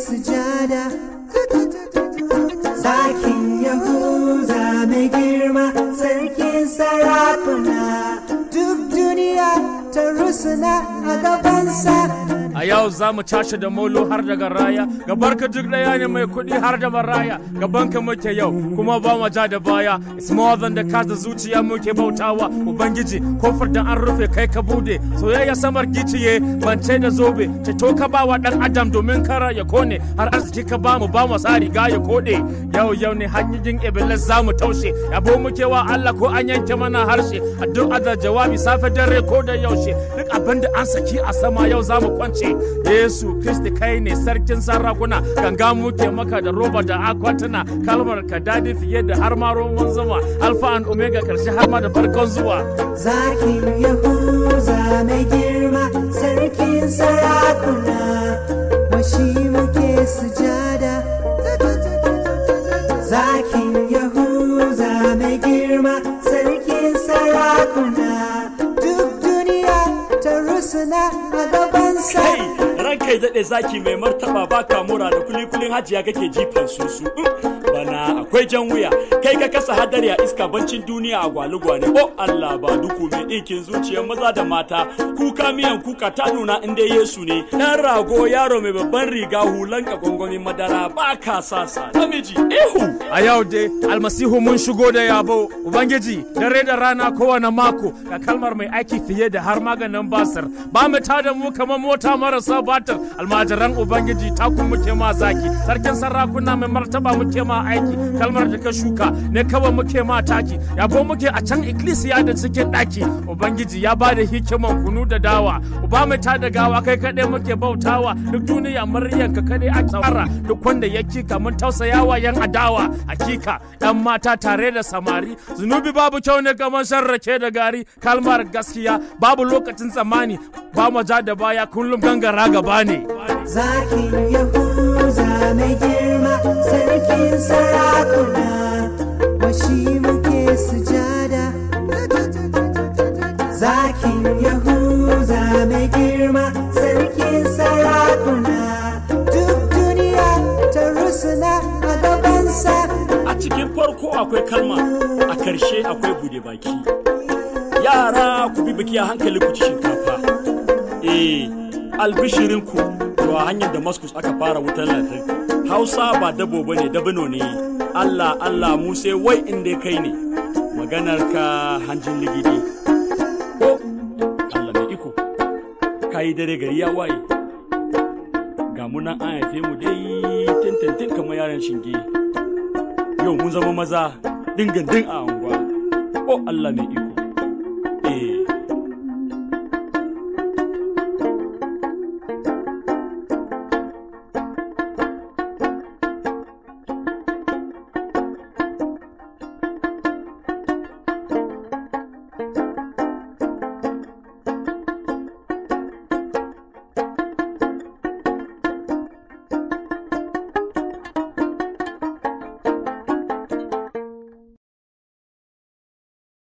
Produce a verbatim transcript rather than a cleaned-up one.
sujada, zakin Yahuza mai girma, sarkin sarakuna, duk duniya ta rusuna a gabansa. A yau za mu tashi da molo har daga raya, gabarka duk ɗaya ne mai kuɗi har da maraya, gabanka muke yau kuma ba mu ja da baya. It's more than the cause da zuciya muke bautawa, Ubangiji kofar da an rufe kai ka bude, soyayya samar giciye bance da zobe, ceto ka ba wa ɗan adam domin kara ya kone, har arziki ka ba mu ba mu sa riga ya kode. Yau yau ne hanyoyin iblis za mu taushe, yabo muke wa Allah ko an yanke mana harshe, addu'a da jawabi safe dare ko da yaushe, duk abin da an saki a sama yau za mu kwance. Yesu Kristi kai ne sarkin sarakuna, ganga muke maka da roba da akwatuna, kalmar ka dadi fiye da har ma roman zuma, alfa and omega karshe har ma da farkon zuwa. Zakin Yahuza mai girma, sarkin sarakuna, washi muke sujada. Zakin Yahuza mai girma, sarkin sarakuna, duk duniya ta rusuna a gabansa. Rankai daɗe zaki mai martaba baka mura da kulikulin hajiya kake jifan susu. Bana akwai jan wuya, kai ka kasa hadari a iska bancin duniya a gwalugwane. O Allah ba duku mai ɗinkin zuciyar maza da mata, kuka miyan kuka ta nuna inda Yesu ne. Ɗan rago yaro mai babban riga hulan ka gwangwamin madara baka sasa namiji ehu. A yau dai almasihu mun shigo da yabo, Ubangiji dare da rana kowane mako, ga kalmar mai aiki fiye da har maganin basir. Ba mu tada mu kamar mota marasa batir, almajiran Ubangiji takun muke ma zaki, sarkin sarakuna mai martaba muke ma aiki, kalmar da ka shuka ne kawai muke ma taki, yabo muke a can ikkilisiya da cikin ɗaki. Ubangiji ya ba da hikiman kunu da dawa, uba mai tada gawa kai kaɗai muke bautawa, duk duniya muryan ka kaɗai a tsara, duk wanda ya kika mun tausayawa yan adawa. Hakika ɗan mata tare da samari, zunubi babu kyau ne kamar shan rake da gari, kalmar gaskiya babu lokacin tsammani, ba mu ja da baya kullum gangara gaba ne. Zakin Yahuza mai girma, sarkin sarakuna, washi muke sujada. Zakin Yahuza mai girma, sarkin sarakuna, duk duniya ta rusuna a gabansa. A cikin farko akwai kalma, a karshe akwai bude baki. Yara ku bi biki a hankali ku ci shinkafa. Eh, albishirinku to a hanyar Damascus aka fara wutar lantarki. Hausa ba dabo bane dabino ne. Allah Allah mu sai wai inda kai ne. Maganar ka hanjin ligidi. Oh, Allah mai iko. Kai dare gari ya waye. Ga mu nan an haife mu dai tintintin kamar yaran shinge. Yau mun zama maza dingin din a anguwa. Oh Allah mai iko.